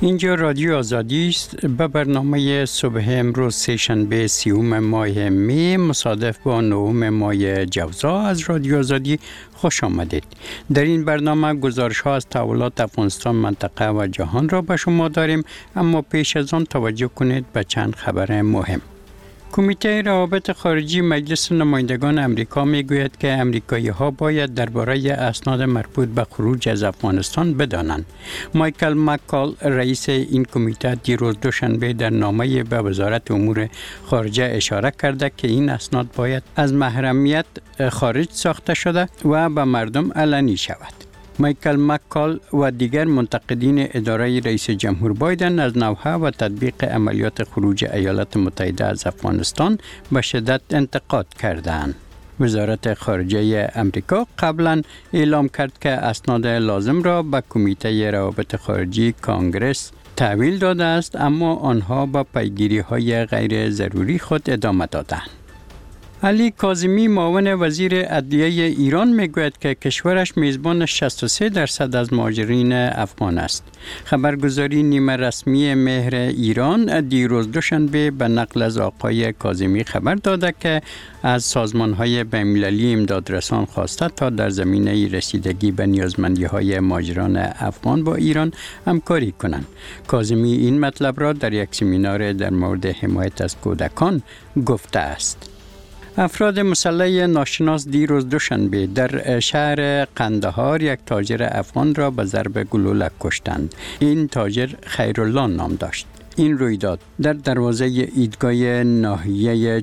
اینجا رادیو آزادی است. به برنامه صبح امروز سه‌شنبه 30 ماه می مصادف با 9 ماه جوزا از رادیو آزادی خوش آمدید. در این برنامه گزارش ها از تحولات افغانستان، منطقه و جهان را به شما داریم، اما پیش از آن توجه کنید به چند خبر مهم. کمیته روابط خارجی مجلس نمایندگان امریکا میگوید که امریکایی‌ها باید درباره اسناد مربوط به خروج از افغانستان بدانند. مایکل مکال رئیس این کمیته دیروز دوشنبه در نامه‌ای به وزارت امور خارجه اشاره کرده که این اسناد باید از محرمیت خارج ساخته شده و به مردم علنی شود. مایکل مکال و دیگر منتقدین اداره رئیس جمهور بایدن از نوحه و تطبیق عملیات خروج ایالات متحده از افغانستان به شدت انتقاد کردند. وزارت خارجه امریکا قبلا اعلام کرد که اسناد لازم را به کمیته روابط خارجی کانگرس تحویل داده است، اما آنها با پیگیری‌های غیر ضروری خود ادامه دادند. علی کاظمی معاون وزیر عدلیه ایران میگوید که کشورش میزبان 63% از مهاجرین افغان است. خبرگزاری نیمه رسمی مهر ایران دیروز دوشنبه به نقل از آقای کاظمی خبر داده که از سازمان‌های بین‌المللی امدادرسان خواسته تا در زمینه رسیدگی به نیازمندی‌های مهاجران افغان با ایران همکاری کنند. کاظمی این مطلب را در یک سمینار در مورد حمایت از کودکان گفته است. افراد مسلح ناشناس دیروز دوشنبه در شهر قندهار یک تاجر افغان را به ضرب گلوله کشتند. این تاجر خیرالله نام داشت. این رویداد در دروازه ایدگاه ناحیه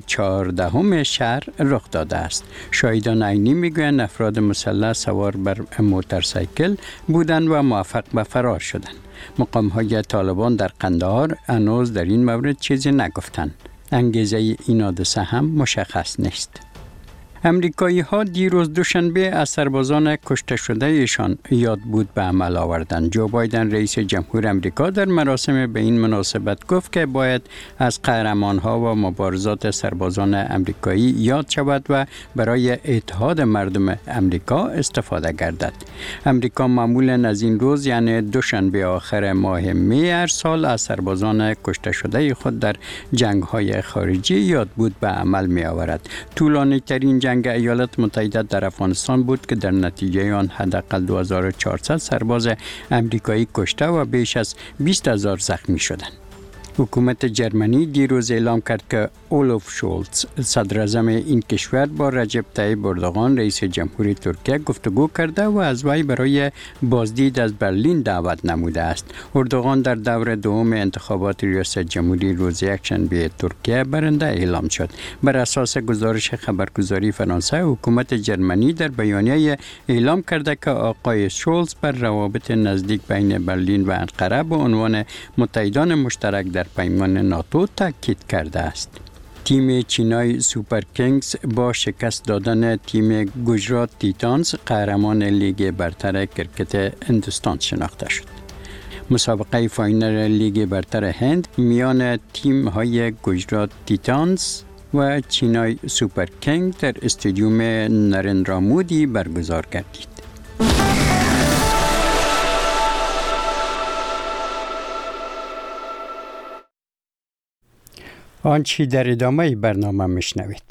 14 شهر رخ داده است. شاهدان عینی میگویند افراد مسلح سوار بر موتورسیکل بودند و موفق به فرار شدند. مقام‌های طالبان در قندهار هنوز در این مورد چیزی نگفتند. انگیزه این حادثه هم مشخص نیست. امریکایی‌ها دیروز دوشنبه از سربازان کشته شده ایشان یاد بود به عمل آوردند. جو بایدن رئیس جمهور امریکا در مراسم به این مناسبت گفت که باید از قهرمان‌ها و مبارزات سربازان امریکایی یاد شود و برای اتحاد مردم امریکا استفاده گردد. امریکا معمولاً از این روز یعنی دوشنبه آخر ماه می هر سال از سربازان کشته شده خود در جنگ‌های خارجی یاد بود به عمل می‌آورد. طولانی‌ترین جنگ ایالات متحده در افغانستان بود که در نتیجه آن حداقل 2400 سرباز امریکایی کشته و بیش از 20000 زخمی شدند. حکومت جرمنی دیروز اعلام کرد که اولوف شولز صدراعظم این کشور با رجب طیب اردوغان رئیس جمهوری ترکیه گفتگو کرده و از وی برای بازدید از برلین دعوت نموده است. اردوغان در دور دوم انتخابات ریاست جمهوری روز یکشنبه ترکیه برنده اعلام شد. بر اساس گزارش خبرگزاری فرانسه، حکومت جرمنی در بیانیه اعلام کرده که آقای شولز بر روابط نزدیک بین برلین و انقره به عنوان متحدان مشترک در پیمان ناتو تاکید کرده است. تیم چینای سوپر کینگز با شکست دادن تیم گجرات تیتانز قهرمان لیگ برتر کرکت هندوستان شناخته شد. مسابقه فاینال لیگ برتر هند میان تیم های گجرات تیتانز و چینای سوپر کینگ در استادیوم نریندرا مودی برگزار گردید. آنچه در ادامه برنامه میشنوید.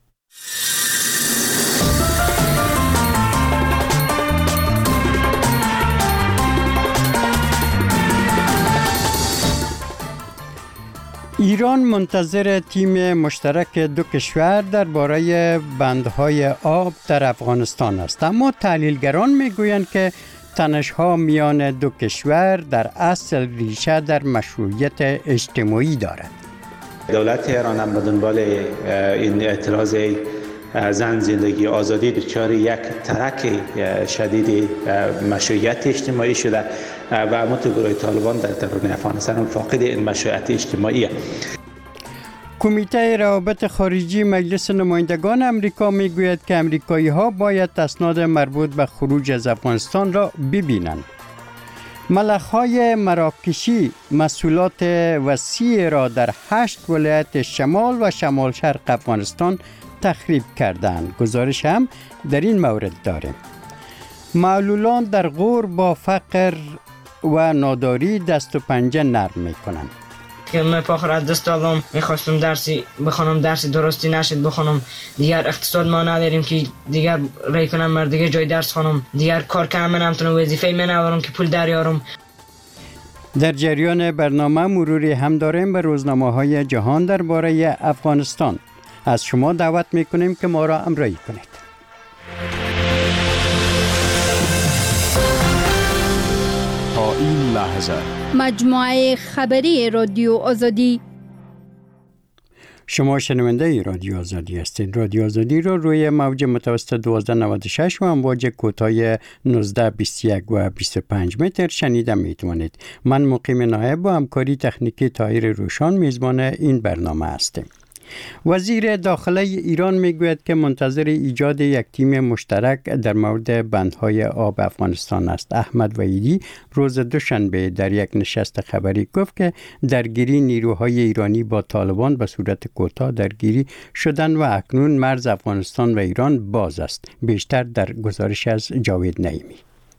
ایران منتظر تیم مشترک دو کشور درباره بندهای آب در افغانستان است، اما تحلیلگران میگویند که تنش‌ها میان دو کشور در اصل ریشه در مشروعیت اجتماعی دارد. دولت ایران هم به دنبال این اعتراض زن زندگی آزادی دچار یک ترک شدید مشروعیت اجتماعی شده و متگروه طالبان در درون افغانستان هم فاقد این مشروعیت اجتماعی است. کمیته روابط خارجی مجلس نمایندگان امریکا میگوید که امریکایی‌ها باید اسناد مربوط به خروج از افغانستان را ببینند. ملخ‌های مراکشی محصولات وسیع را در 8 ولایت شمال و شمال شرق افغانستان تخریب کردند. گزارش هم در این مورد داریم. معلولان در غور با فقر و ناداری دست و پنجه نرم میکنند. که من پاخر از دست دادم، میخواستم درسی بخونم، درسی درستی نشد بخونم. دیگر اقتصاد ما نداریم که دیگر رای کنم، دیگر جای درس خونم، دیگر کار کنم، من نمیتونم وظیفه من نورم که پول دریارم. در جریان برنامه مروری هم داریم به روزنامه‌های جهان درباره افغانستان. از شما دعوت میکنیم که ما را همراهی کنید. تا این لحظه مجموعه خبری رادیو آزادی. شما شنونده رادیو آزادی هستید. رادیو آزادی را روی موج متوسط 1296 و امواج کوتاه 19 21 و 25 متر شنیده میتوانید. من مقیم نایب با همکاری تکنیکی طاهر روشان میزبان این برنامه هستم. وزیر داخله ایران میگوید که منتظر ایجاد یک تیم مشترک در مورد بندهای آب افغانستان است. احمد وحیدی روز دوشنبه در یک نشست خبری گفت که درگیری نیروهای ایرانی با طالبان به صورت کوتاه درگیری شدن و اکنون مرز افغانستان و ایران باز است. بیشتر در گزارش از جاوید نعیمی.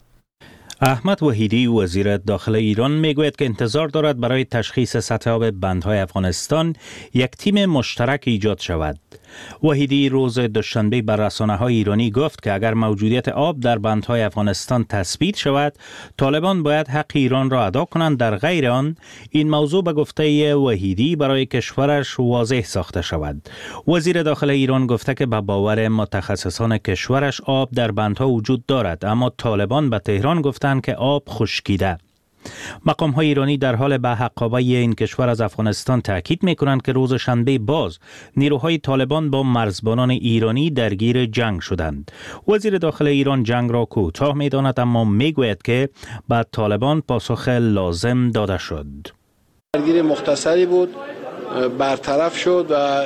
احمد وحیدی وزیر داخله ایران میگوید که انتظار دارد برای تشخیص سطح آب بندهای افغانستان یک تیم مشترک ایجاد شود. وحیدی روز دوشنبه بر رسانه‌های ایرانی گفت که اگر موجودیت آب در بندهای افغانستان تثبیت شود، طالبان باید حق ایران را ادا کنند، در غیر آن این موضوع به گفته وحیدی برای کشورش واضح ساخته شود. وزیر داخله ایران گفته که به باور متخصصان کشورش آب در بندها وجود دارد، اما طالبان به تهران گفتند که آب خشکیده. مقام‌های ایرانی در حال به حقابه این کشور از افغانستان تاکید می‌کنند که روز شنبه باز نیروهای طالبان با مرزبانان ایرانی درگیر جنگ شدند. وزیر داخله ایران جنگ را کوتاه می‌داند، اما می‌گوید که به طالبان پاسخ لازم داده شد. درگیری مختصری بود، برطرف شد و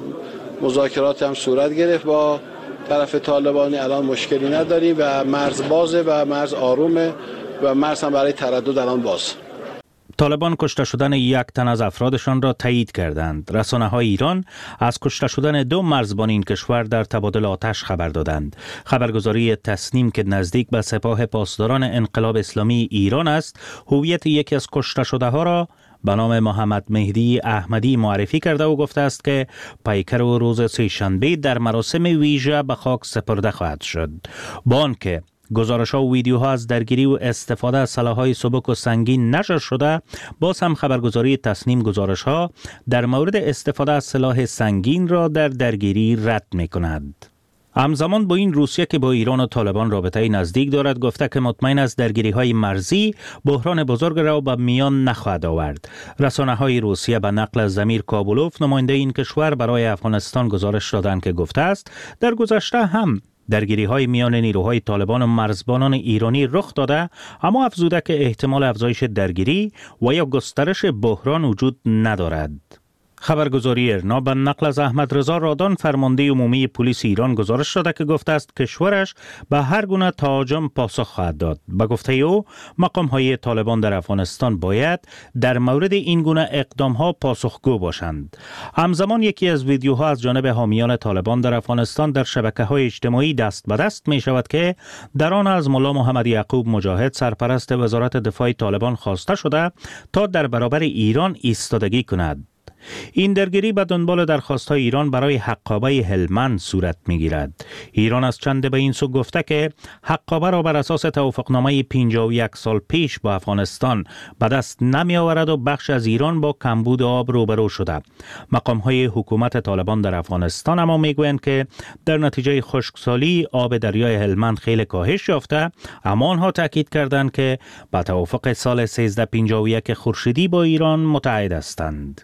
مذاکرات هم صورت گرفت با طرف طالبانی. الان مشکلی نداریم و مرز بازه و مرز آرومه و مرز هم برای تردد الان باز. طالبان کشته شدن یک تن از افرادشان را تایید کردند. رسانه‌های ایران از کشته شدن 2 مرزبان این کشور در تبادل آتش خبر دادند. خبرگزاری تسنیم که نزدیک به سپاه پاسداران انقلاب اسلامی ایران است، هویت یکی از کشته شده ها را به نام محمد مهدی احمدی معرفی کرده و گفته است که پیکر و روز سه‌شنبه در مراسم ویژه به خاک سپرده خواهد شد. با آنکه گزارش‌ها و ویدیوها از درگیری و استفاده از سلاح‌های سبک و سنگین نشر شده، باز هم خبرگزاری تسنیم گزارش‌ها در مورد استفاده از سلاح سنگین را در درگیری رد می‌کند. همزمان با این روسیه که با ایران و طالبان رابطه نزدیک دارد گفته که مطمئن است درگیری‌های مرزی بحران بزرگ را به میان نخواهد آورد. رسانه‌های روسیه به نقل از زمیر کابولوف نماینده این کشور برای افغانستان گزارش دادند که گفته است در گذشته هم درگیری‌های میان نیروهای طالبان و مرزبانان ایرانی رخ داده، اما افزوده که احتمال افزایش درگیری و یا گسترش بحران وجود ندارد. خبرگزاری ارنا به نقل از احمد رضا رادان فرمانده عمومی پلیس ایران گزارش داده که گفته است کشورش به هر گونه تهاجم پاسخ خواهد داد. به گفته او مقام‌های طالبان در افغانستان باید در مورد این گونه اقدام‌ها پاسخگو باشند. همزمان یکی از ویدیوها از جانب حامیان طالبان در افغانستان در شبکه‌های اجتماعی دست به دست می‌شود که در آن از ملا محمد یعقوب مجاهد سرپرست وزارت دفاع طالبان خواسته شده تا در برابر ایران ایستادگی کند. این درگیری به دنبال درخواست‌های ایران برای حقابه هلمند صورت می‌گیرد. ایران از چند به این سو گفته که حقابه را بر اساس توافقنامه 51 سال پیش با افغانستان به دست نمی‌آورد و بخش از ایران با کمبود آب روبرو شده. مقام‌های حکومت طالبان در افغانستان اما می‌گویند که در نتیجه خشکسالی آب دریای هلمند خیلی کاهش یافته، اما آنها تاکید کردند که با توافق سال 1351 خورشیدی با ایران متعهد هستند.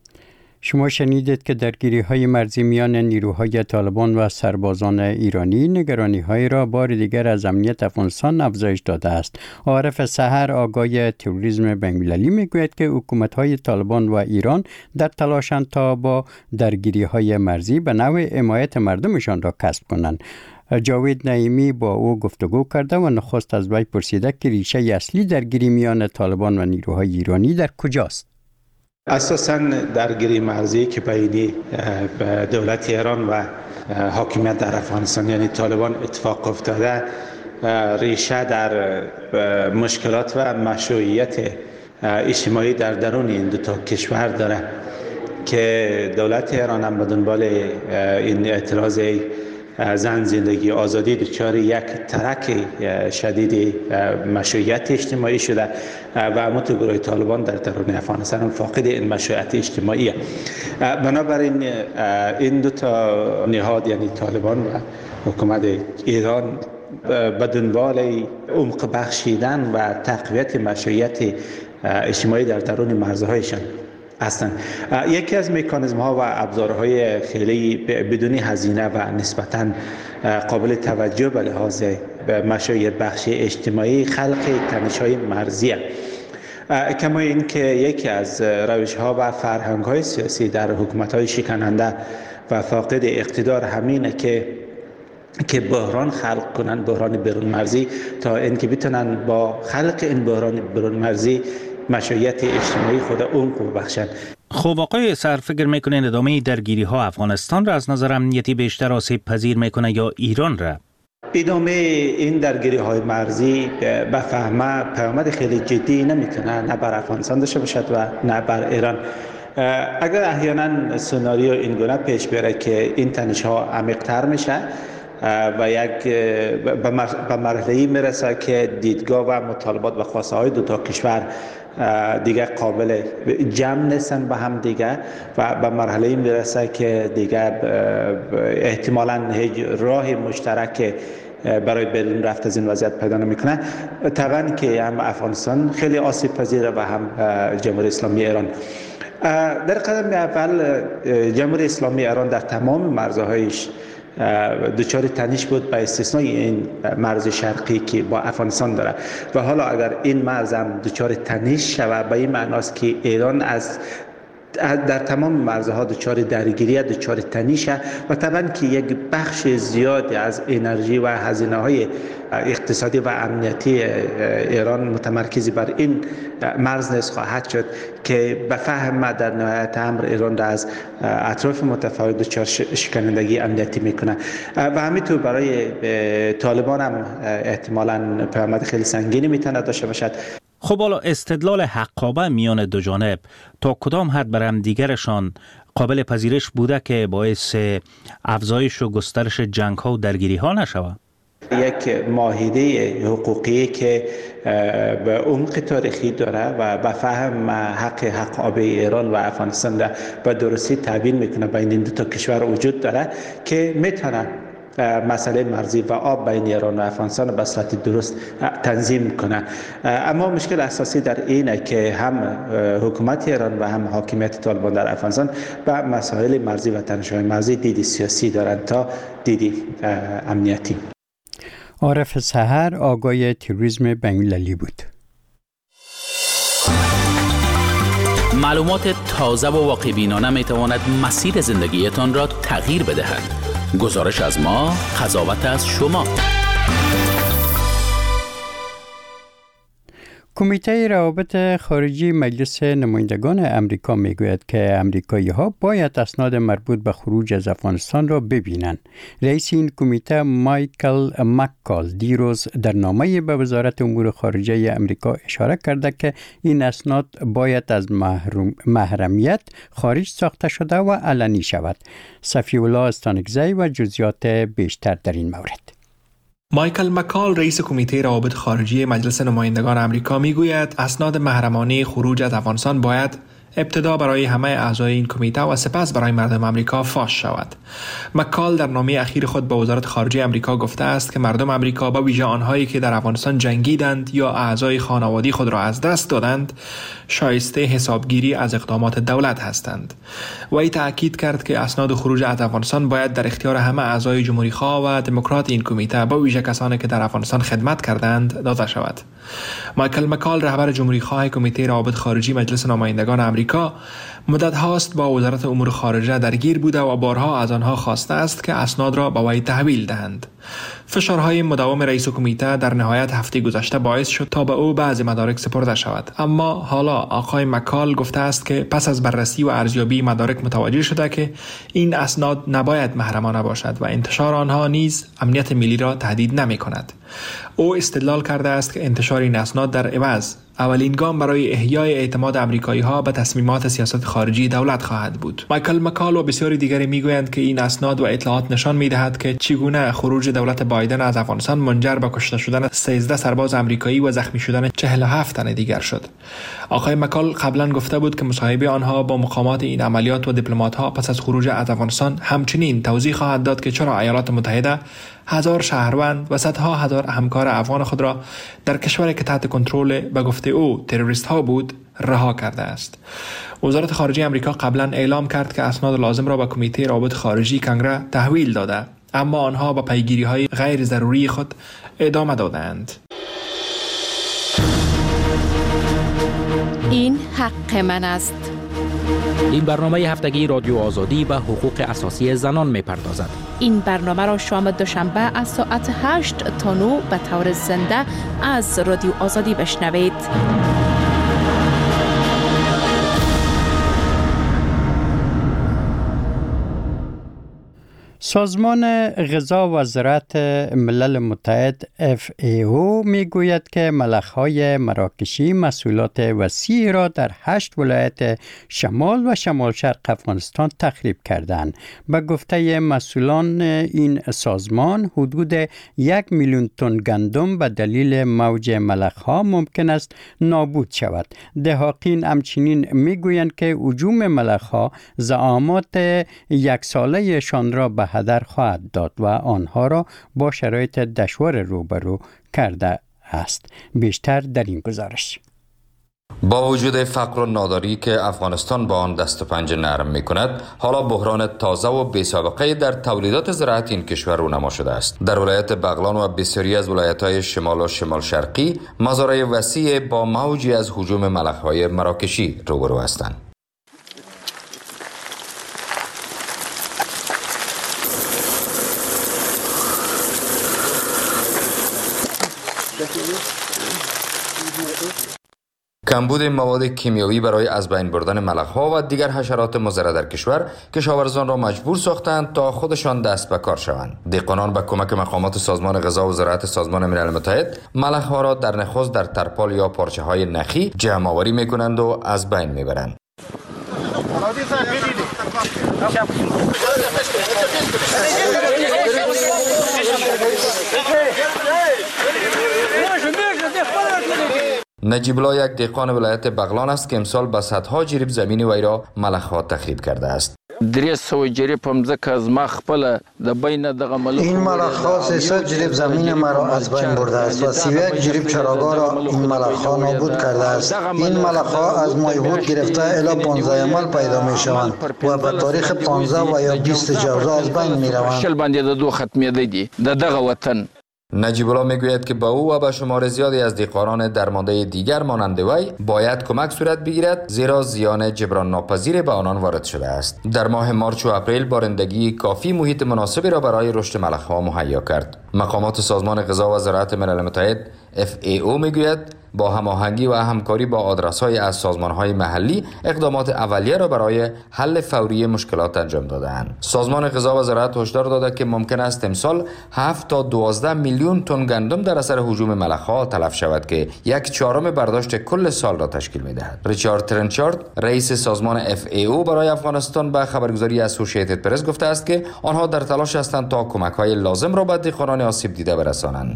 شما شنیدید که درگیری‌های مرزی میان نیروهای طالبان و سربازان ایرانی نگرانی‌های را بار دیگر از امنیت افغانستان افزایش داده است. عارف سحر آگای تروریسم بین‌المللی میگوید که حکومت‌های طالبان و ایران در تلاشند تا با درگیری‌های مرزی به نوع حمایت مردمشان را کسب کنند. جاوید نعیمی با او گفتگو کرده و نخست از وی پرسیده که ریشه اصلی درگیری میان طالبان و نیروهای ایرانی در کجاست؟ اساساً درگیری مرزی که بین دولت ایران و حاکمیت در افغانستان یعنی طالبان اتفاق افتاده ریشه در مشکلات و مشروعیت اجتماعی در درون این دو تا کشور داره که دولت ایران هم به دنبال این اعتراض زن زندگی آزادی دچار یک ترک شدید مشروعیت اجتماعی شده و همونطور گروه طالبان در درون افغانستان فاقد این مشروعیت اجتماعی. بنابراین این دو تا نهاد یعنی طالبان و حکومت ایران به دنبال عمق بخشیدن و تقویت مشروعیت اجتماعی در درون مرزهایشان هستند. یکی از مکانیزم ها و ابزارهای خیلی بدون هزینه و نسبتاً قابل توجه به لحاظ مشروعیت بخشی اجتماعی خلق تنش‌های مرزی است. کما اینکه یکی از روش ها و فرهنگ های سیاسی در حکومت های شکننده و فاقد اقتدار همینه که بحران خلق کنند، بحران برون مرزی، تا اینکه بتونن با خلق این بحران برون مرزی مشروعیت اجتماعی خود عمق بخشند. خب آقای سر فکر میکنین ادامه درگیری ها افغانستان را از نظر امنیتی بیشتر آسیب پذیر میکنه یا ایران را؟ ادامه این درگیری های مرزی به فهمه پیامد خیلی جدی نمیتونه نه بر افغانستان داشته باشد و نه بر ایران. اگر احیانا سناریو این گونه پیش بره که این تنش ها عمیق‌تر میشه و یک به مرحله‌ای میرسه که دیدگاه و مطالبات و خواسته های دو تا کشور دیگه قابل جمع نیستن به هم دیگه و به مرحله‌ای میرسه که دیگه احتمالاً هیچ راه مشترک برای بیرون رفت از این وضعیت پیدا نمیکنه. طبعا که هم افغانستان خیلی آسیب پذیره و هم جمهوری اسلامی ایران. در قدم اول جمهوری اسلامی ایران در تمام مرزهایش دچار تنش بود به استثنای این مرز شرقی که با افغانستان داره و حالا اگر این مرز هم دچار تنش شود به این معناست که ایران در تمام مرزها دچار درگیری دچار تنشه و طبعا که یک بخش زیادی از انرژی و هزینه‌های اقتصادی و امنیتی ایران متمرکز بر این مرز نیز خواهد شد که به فهم در نهایت امر ایران را از اطراف متفاوت دچار شکنندگی امنیتی میکنه و همینطور برای طالبان هم احتمالاً پیامد خیلی سنگینی میتونه داشته باشد. خب حالا استدلال حقابه میان دو جانب تا کدام حد بر هم دیگرشان قابل پذیرش بوده که باعث افزایش و گسترش جنگ ها و درگیری ها نشود؟ یک معاهده حقوقی که به عمق تاریخی داره و به فهم حق آب ایران و افغانستان را به درستی تبیین میکنه بین این دو تا کشور وجود داره که میتونه مسئله مرزی و آب بین ایران و افغانستان به صورت درست تنظیم کنه. اما مشکل اساسی در اینه که هم حکومت ایران و هم حاکمیت طالبان در افغانستان به مسائل مرزی و تنش‌های مرزی دید سیاسی دارند تا دید امنیتی. عارف سحر آگای تروریسم بین‌المللی بود. معلومات تازه و واقع‌بینانه میتواند مسیر زندگیتان را تغییر بدهد. گزارش از ما، قضاوت از شما. کمیته روابط خارجی مجلس نمایندگان امریکا میگوید که امریکایی‌ها باید اسناد مربوط به خروج از افغانستان را ببینند. رئیس این کمیته مایکل مکال دیروز در نامه‌ای به وزارت امور خارجه امریکا اشاره کرده که این اسناد باید از محرمیت خارج ساخته شده و علنی شود. صفی‌الله استانکزی و جزئیات بیشتر در این مورد. مایکل مکال رئیس کمیته روابط خارجی مجلس نمایندگان آمریکا میگوید اسناد محرمانه خروج از افغانستان باید ابتدا برای همه اعضای این کمیته و سپس برای مردم آمریکا فاش شود. مکال در نامه اخیر خود به وزارت خارجه آمریکا گفته است که مردم آمریکا به ویژه آنهایی که در افغانستان جنگیدند یا اعضای خانوادگی خود را از دست دادند شایسته حسابگیری از اقدامات دولت هستند. وی تاکید کرد که اسناد خروج از افغانستان باید در اختیار همه اعضای جمهوری‌خواه و دموکرات این کمیته به ویژه کسانی که در افغانستان خدمت کردند داده شود. مایکل مکال رهبر جمهوری‌خواه کمیته روابط خارجی مجلس نمایندگان آمریکا مدت هاست با وزارت امور خارجه درگیر بوده و بارها از آنها خواسته است که اسناد را به وی تحویل دهند. فشارهای مداوم رئیس کمیته در نهایت هفته گذشته باعث شد تا به او بعضی مدارک سپرده شود، اما حالا آقای مکال گفته است که پس از بررسی و ارزیابی مدارک متوجه شده که این اسناد نباید محرمانه باشد و انتشار آنها نیز امنیت ملی را تهدید نمی کند. او استدلال کرده است که انتشار این اسناد در عوض اولین گام برای احیای اعتماد آمریکایی‌ها به تصمیمات سیاست خارجی دولت خواهد بود. مایکل مکال و بسیاری دیگری میگویند که این اسناد و اطلاعات نشان می‌دهد که چگونه خروج دولت بایدن از افغانستان منجر به کشته شدن 13 سرباز آمریکایی و زخمی شدن 47 تن دیگر شد. آقای مکال قبلا گفته بود که مصاحبه آنها با مقامات این عملیات و دیپلمات‌ها پس از خروج از افغانستان همچنین توضیح خواهد داد که چرا ایالات متحده هزار شهروند و صدها هزار همکار افغان خود را در کشوری که تحت کنترل به گفته او تروریست ها بود رها کرده است. وزارت خارجه آمریکا قبلا اعلام کرد که اسناد لازم را به کمیته روابط خارجی کنگره تحویل داده، اما آنها با پیگیری های غیر ضروری خود ادامه دادند. این حق من است. این برنامه هفتگی رادیو آزادی به حقوق اساسی زنان می‌پردازد. این برنامه را شام دوشنبه از ساعت 8 تا 9 به طور زنده از رادیو آزادی بشنوید. سازمان غذا و زراعت ملل متحد FAO میگوید که ملخ‌های مراکشی محصولات وسیعی را در 8 ولایت شمال و شمال شرق افغانستان تخریب کردند. به گفته مسئولان این سازمان حدود 1 میلیون تن گندم به دلیل موج ملخ‌ها ممکن است نابود شود. دهاقین همچنین میگویند که هجوم ملخ‌ها زعامات یک ساله‌شان را به هدر خواهد داد و آنها را با شرایط دشوار روبرو کرده است. بیشتر در این گزارش. با وجود فقر و ناداری که افغانستان با آن دست و پنجه نرم می کند، حالا بحران تازه و بی سابقه در تولیدات زراعت این کشور رونما شده است. در ولایت بغلان و بسیاری از ولایت‌های شمال و شمال شرقی مزارع وسیع با موجی از هجوم ملخ‌های مراکشی روبرو هستند. کمبود مواد کیمیایی برای از بین بردن ملخ‌ها و دیگر حشرات مضر در کشور کشاورزان را مجبور ساختند تا خودشان دست به کار شوند. دهقانان با کمک مقامات سازمان غذا و زراعت سازمان ملل متحد ملخ‌ها را در نخست در ترپال یا پارچه‌های نخی جمع آوری می‌کنند و از بین می‌برند. نجیب الله یک دهقان ولایت بغلان است که امسال به صدها جریب زمین وی را ملخ‌ها تخریب کرده است. 300 جریب هم ځکه از ما خپل د بین دغه ملخ این ملخ‌ها 300 جریب زمین مرا از بین برده است و 31 جریب چراگاه را این ملخ‌ها نابود کرده است. این ملخ‌ها از مایهود گرفته الی 15 مل پیدا می‌شوند و به تاریخ 15 و یا 20 جوزا از بین می‌روند. شل باندې د دو ختمیده دي د دغه وطن. نجیب الله میگوید که به او و به شمار زیادی از دهقانان درمانده دیگر مانند وی باید کمک صورت بگیرد، زیرا زیان جبران ناپذیر به آنان وارد شده است. در ماه مارچ و اپریل بارندگی کافی محیط مناسبی را برای رشد ملخ‌ها مهیا کرد. مقامات سازمان غذا و زراعت ملل متحد FAO میگوید با هماهنگی و همکاری با آدرس‌های از سازمان‌های محلی اقدامات اولیه را برای حل فوری مشکلات انجام داده‌اند. سازمان غذا و زراعت هشدار داده که ممکن است امسال 7 تا 12 میلیون تن گندم در اثر هجوم ملخ‌ها تلف شود که 1/4 برداشت کل سال را تشکیل می‌دهد. ریچارد ترنچارد رئیس سازمان FAO برای افغانستان به خبرگزاری اسوسییتد پرس گفته است که آنها در تلاش هستند تا کمک‌های لازم را به دهقانان آسیب دیده برسانند.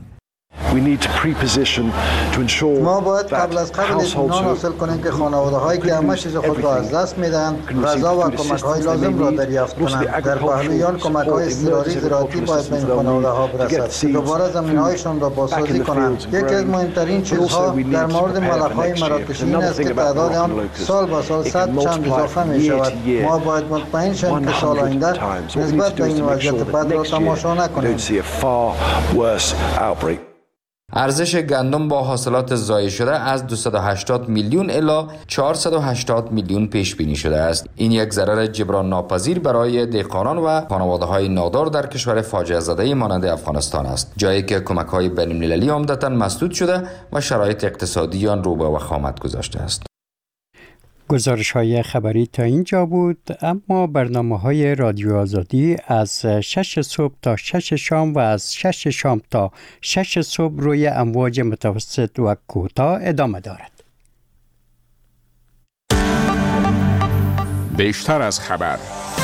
ما باید قبل از قبل اطمینان حاصل کنیم که خانواده‌هایی که همه چیز خود را از دست می‌دهند غذا و کمک‌های لازم را دریافت کنند. در پهلویان کمک‌های اضطراری زراعتی باید به این خانواده‌ها برسد. دوباره زمین‌هایشان را بازسازی کنند. یکی از مهمترین چیزها در مورد ملخ‌های مراکشی این است که تعداد آن سال به سال 100 چند اضافه می‌شود. ما باید مطمئن شویم که سال آینده نسبت به این وضعیت بد را تماشا نکنیم. ارزش گندم با حاصلات ضایع شده از 280 میلیون الی 480 میلیون پیش بینی شده است. این یک ضرر جبران ناپذیر برای دهقانان و خانواده‌های نادار در کشور فاجعه زده مانند افغانستان است، جایی که کمک‌های بین‌المللی عمدتاً مسدود شده و شرایط اقتصادی آن رو به وخامت گذاشته است. گزارش های خبری تا اینجا بود، اما برنامه های رادیو آزادی از 6 صبح تا 6 شام و از 6 شام تا 6 صبح روی امواج متوسط و کوتاه ادامه دارد. بیشتر از خبر.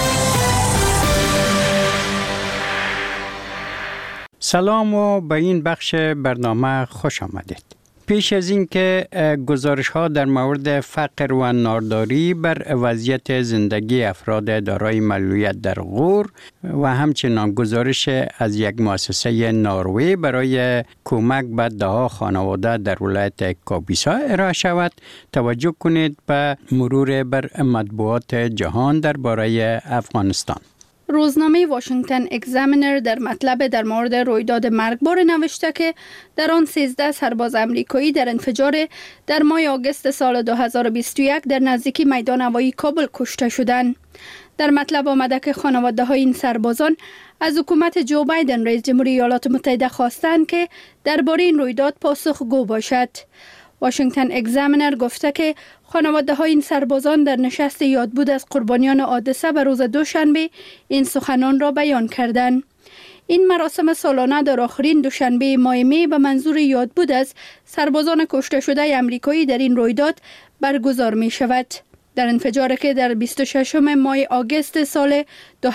سلام و به این بخش برنامه خوش آمدید. پیش از این که گزارش ها در مورد فقر و نارداری بر وضعیت زندگی افراد دارای معلولیت در غور و همچنان گزارش از یک مؤسسه نروژ برای کمک به دهها خانواده در ولایت کاپیسا ارائه شود، توجه کنید به مرور بر مطبوعات جهان درباره افغانستان. روزنامه واشنگتن اگزامینر در مطلب در مورد رویداد مرگبار نوشته که در آن 13 سرباز امریکایی در انفجار در ماه آگوست سال 2021 در نزدیکی میدان هوایی کابل کشته شدند. در مطلب آمده که خانواده های این سربازان از حکومت جو بایدن رئیس جمهوری ایالات متحده خواستند که درباره این رویداد پاسخگو باشد. واشنگتن اگزامینر گفته که خانواده های این سربازان در نشست یادبود از قربانیان حادثه به روز دوشنبه این سخنان را بیان کردند. این مراسم سالانه در آخرین دوشنبه ماه می به منظور یادبود از سربازان کشته شده آمریکایی در این رویداد برگزار می شود. در انفجاری که در 26 ماه آگوست سال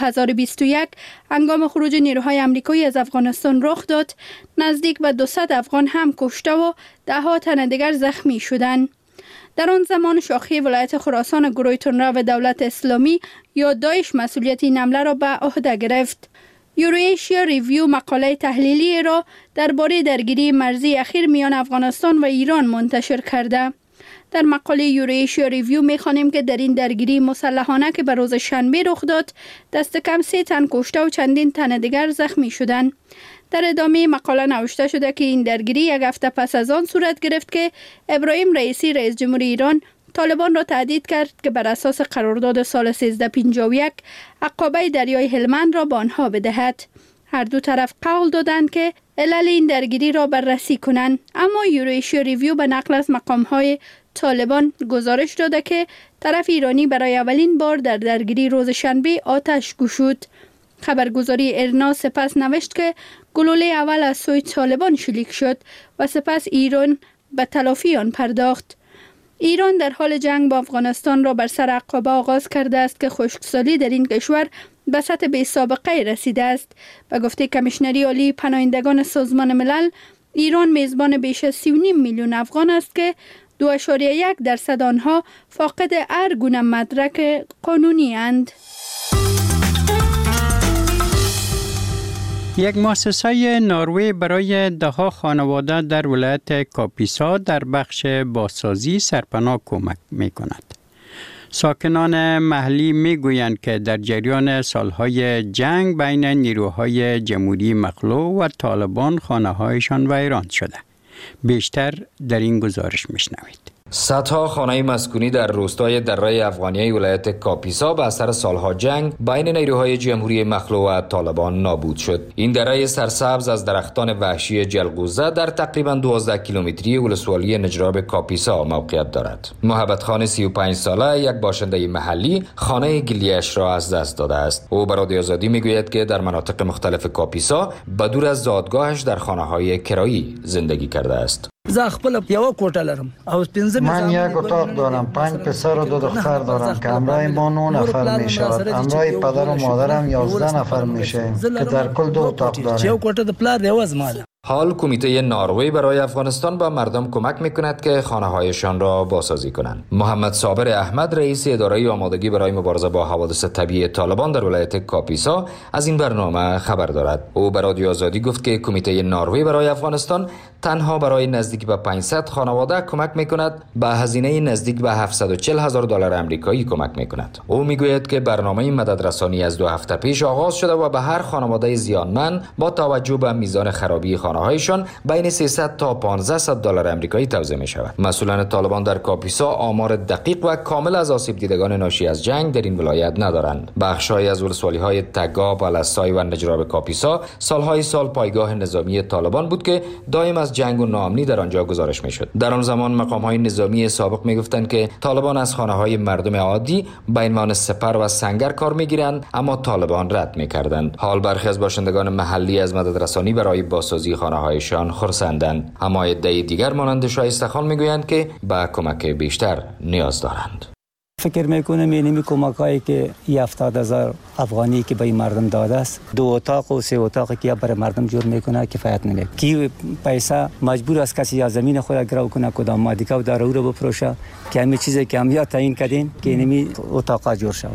2021 هنگام خروج نیروهای آمریکایی از افغانستان رخ داد، نزدیک به 200 افغان هم کشته و دهها تن دیگر زخمی شدند. در آن زمان شاخه ولایت خراسان گروه تندرو دولت اسلامی یا داعش مسئولیت این حمله را به عهده گرفت. یورویشیا ریویو مقاله تحلیلی را درباره درگیری مرزی اخیر میان افغانستان و ایران منتشر کرده. در مقاله یورویشیا ریویو می‌خوانیم که در این درگیری مسلحانه که به روز شنبه رخ داد، دست کم 3 تن کشته و چندین تن دیگر زخمی شدند. در ادامه مقاله نوشته شده که این درگیری یک هفته پس از آن صورت گرفت که ابراهیم رئیسی رئیس جمهوری ایران طالبان را تهدید کرد که بر اساس قرارداد سال 1351 عقابه دریای هلمند را به آنها بدهد. هر دو طرف قول دادند که علل این درگیری را بررسی کنند، اما یورویشیا ریویو به نقل از مقام‌های طالبان گزارش داده که طرف ایرانی برای اولین بار در درگیری روز شنبه آتش گشود. خبرگزاری ارنا سپس نوشت که گلوله اول از سوی طالبان شلیک شد و سپس ایران به تلافی آن پرداخت. ایران در حال جنگ با افغانستان را بر سر عقابه آغاز کرده است که خشکسالی در این کشور به سطح بی سابقه رسیده است. به گفته کمیشنری عالی پناهندگان سازمان ملل، ایران میزبان بیش از 3.5 میلیون افغان است که 2.1% آنها فاقد هر گونه مدرک قانونی اند. یک مؤسسه نروژ برای دهها خانواده در ولایت کاپیسا در بخش بازسازی سرپناه کمک می کند. ساکنان محلی می گویند که در جریان سالهای جنگ بین نیروهای جمهوری مخلوع و طالبان خانه‌هایشان ویران شده. بیشتر در این گزارش میشنوید. صدها خانه مسکونی در روستای دره افغانیه ولایت کاپیسا به اثر سالها جنگ بین نیروهای جمهوری مخلوع و طالبان نابود شد. این دره سرسبز از درختان وحشی جلغوزه در تقریبا 12 کیلومتری ولسوالی نجراب کاپیسا موقعیت دارد. محبت خان 35 ساله یک باشنده محلی خانه گلیش را از دست داده است. او به رادیو آزادی میگوید که در مناطق مختلف کاپیسا بدور از زادگاهش در خانه‌های کرایی زندگی کرده است. من یک اتاق دارم، 5 پسر و 2 دختر دارم که همراه ما 9 نفر می شود. همراه پدر و مادرم 11 نفر میشه که در کل 2 اتاق داریم. حال کمیته نروژ برای افغانستان با مردم کمک میکند که خانه‌هایشان را بازسازی کنند. محمد صابر احمد رئیس اداره آمادگی برای مبارزه با حوادث طبیعی طالبان در ولایت کاپیسا از این برنامه خبر دارد. او به رادیو آزادی گفت که کمیته نروژ برای افغانستان تنها برای نزدیک به 500 خانواده کمک میکند، به هزینه نزدیک به $740,000 آمریکایی کمک میکند. او میگوید که برنامه مددرسانی از 2 هفته پیش آغاز شده و به هر خانواده زیانمند با توجه به میزان خرابی خانه‌هایشان بین 300 تا $1,500 آمریکایی توزیع می شود. مسئولان طالبان در کاپیسا آمار دقیق و کامل از آسیب دیدگان ناشی از جنگ در این ولایت ندارند. بخش‌های از ولسوالی‌های تگاب، الاسای و نجراب کاپیسا سالهای سال پایگاه نظامی طالبان بود که دائم از از جنگ و ناامنی در آنجا گزارش میشد. در آن زمان مقام‌های نظامی سابق میگفتند که طالبان از خانه‌های مردم عادی به عنوان سپر و سنگر کار میگیرند، اما طالبان رد میکردند. حال برخی از باشندگان محلی از مددرسانی برای بازسازی خانه‌هایشان خرسندند، اما عده دیگر مانند شایسته خان میگویند که به کمک بیشتر نیاز دارند. فکر میکنم اینمی کمکایی که 70,000 افغانی که به این مردم داده است، 2 اتاق و 3 اتاقی که برای مردم جور میکنه کفایت نمیکنه. کی پیسه مجبور است کسی یا زمین خود گرو کنه کدام مادیکا و دارو رو بفروشه که همین چیزی که هم یا تعیین کردین که اینمی اتاقا جور شود.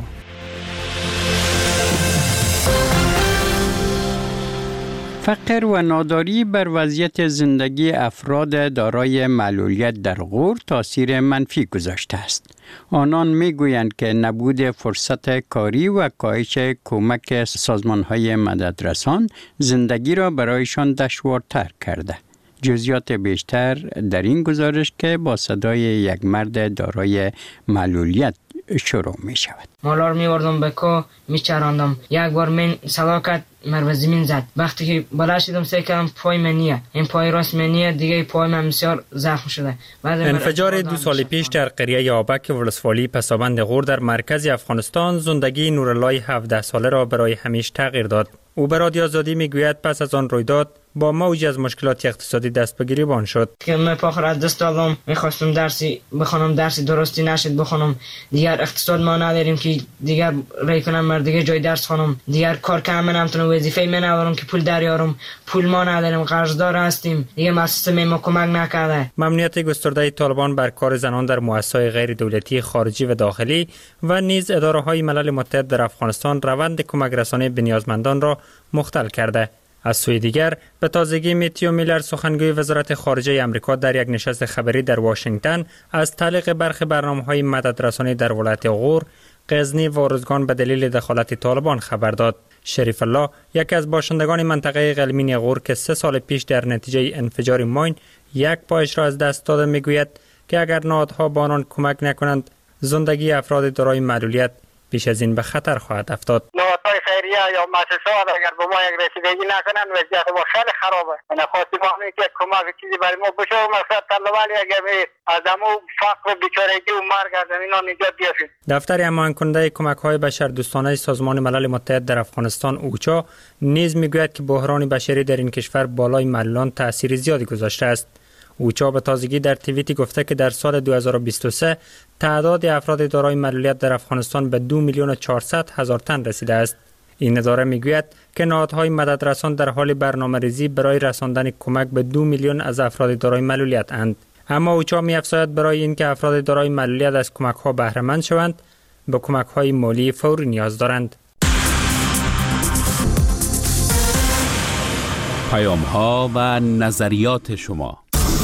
فقر و ناداری بر وضعیت زندگی افراد دارای معلولیت در غور تاثیر منفی گذاشته است. آنان میگویند که نبود فرصت کاری و کاهش کمک سازمان‌های مددرسان زندگی را برایشان دشوارتر کرده. جزئیات بیشتر در این گزارش که با صدای یک مرد دارای معلولیت شروع می شود. مالار می وردم به کو می چراندم. یک بار من سلاکت مر زمین زد. وقتی که بالا شدم سعی کردم پای من نیه. این پای راست من نیه، دیگه پای من بسیار زخم شده. انفجار 2 سال پیش در قریه آبک ولسوالی پسابند غور در مرکز افغانستان زندگی نورالله 17 ساله را برای همیشه تغییر داد. او به رادیو آزادی میگوید پس از آن رویداد با موجی از مشکلات اقتصادی دست به گریبان شد. که من پاخر دست دادم، میخواستم درسی بخونم، درسی درستی نشد بخونم. دیگر اقتصاد ما نداریم که دیگر رای کنم مر دیگه جای درس خونم. دیگر کار کنم نمیتونم، وظیفه من ندارم که پول دریارم. پول ما نداریم، قرضدار هستیم. دیگه مؤسسه ما کمک نکرده. ممنوعیت گسترده طالبان بر کار زنان در مؤسسات غیر دولتی خارجی و داخلی و نیز اداره‌های ملل متحد در افغانستان روند کمک رسانی به نیازمندان را مختل کرده. از سوی دیگر به تازگی میتیو میلر سخنگوی وزارت خارجه آمریکا در یک نشست خبری در واشنگتن از تعلیق برخی برنامه‌های مددرسانی در ولایت غور، غزنی و ارزگان به دلیل دخالت طالبان خبر داد. شریف الله، یکی از باشندگان منطقه قلمین غور که 3 سال پیش در نتیجه انفجار ماین یک پایش را از دست داده، میگوید که اگر نهادها به آنان کمک نکنند زندگی افراد دارای معلولیت بیش از این به خطر خواهد افتاد. نهادهای خیریه یا مؤسسات اگر به ما یک رسیدگی نکنند وضعیت ما خیلی خرابه. من خواستم که کمک چیزی برای ما بشه و مقصد طلبالی اگر از همو فقر و بیچارگی و مرگ از اینا نجات بیافیم. دفتر هماهنگ کننده کمک‌های بشردوستانه سازمان ملل متحد در افغانستان اوچا نیز میگوید که بحران بشری در این کشور بالای معلولان تأثیر زیادی گذاشته است. اوچا به تازگی در توییتی گفته که در سال 2023 تعداد افراد دارای معلولیت در افغانستان به 2,400,000 تن رسیده است. این اداره میگوید که نهادهای مددرسان در حال برنامه‌ریزی برای رساندن کمک به 2 میلیون از افراد دارای معلولیت اند. اما اوچا می‌افزاید برای اینکه افراد دارای معلولیت از کمک‌ها بهره مند شوند، به کمک‌های مالی فوری نیاز دارند. پیام‌ها و نظریات شما.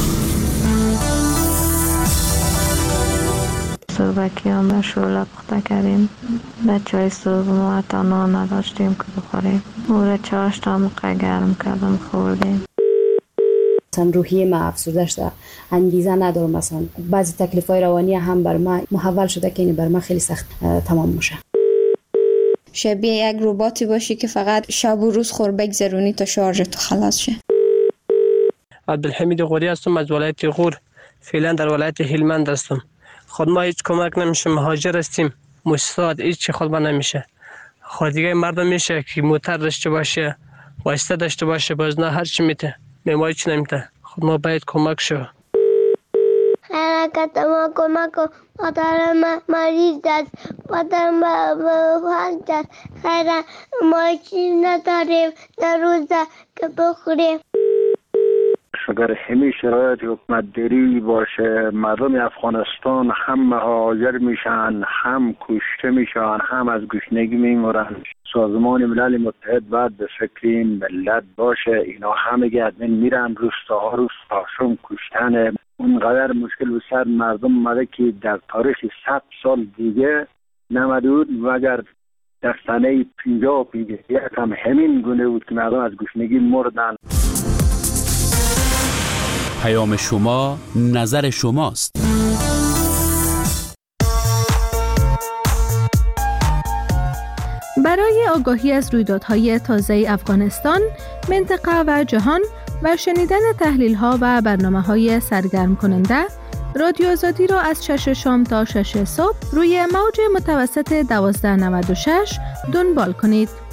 صبحیام شوله پخته کردیم. بچه های صبح ما حتی نان نداشتیم که بخوریم. او را چاشت هم گرم کردم خوردیم. مثلا روحیه ما افسرده شده، انگیزه ندارم. مثلا بعضی تکلیف‌های روانی هم بر ما محول شده که این بر ما خیلی سخت تمام میشه. شبیه یک رباتی باشی که فقط شب و روز خور بگذرونی تا شارژ تو خلاص شه. عبدالحمید غوری هستم از ولایت غور. فعلا در ولایت هلمند هستم. خود ما هیچ کمک نمیشه، مهاجر هستیم. مؤسسات هیچ خود ما نمیشه. خود دیگه مردم میشه که موتر داشته باشه، واسطه داشته باشه، باز نه هر چی میته. ما هیچ نمیته. خود ما باید کمک شو. حرکت ما کمک کن. مادر ما مریض است. مادر ما فلج است. خیلی ما چیز نداریم در روزه که بخوریم. اگر همین شرایط حکومت داری باشه، مردم افغانستان هم مهاجر میشن، هم کشته میشن، هم از گشنگی میمورن. سازمان ملل متحد باید به فکر این ملت باشه. اینا همه گردن میرن روستاها روستاشون کشتن. اونقدر مشکل به سر مردم اومده که در تاریخ 100 سال دیگه نمدود و اگر در سنه 50 هم همین گونه بود که مردم از گشنگی مردن. پیام شما، نظر شماست. برای آگاهی از رویدادهای تازه افغانستان، منطقه و جهان، و شنیدن تحلیل‌ها و برنامه‌های سرگرم کننده، رادیو آزادی را از 6 شام تا 6 صبح روی موج متوسط 1296 دنبال کنید.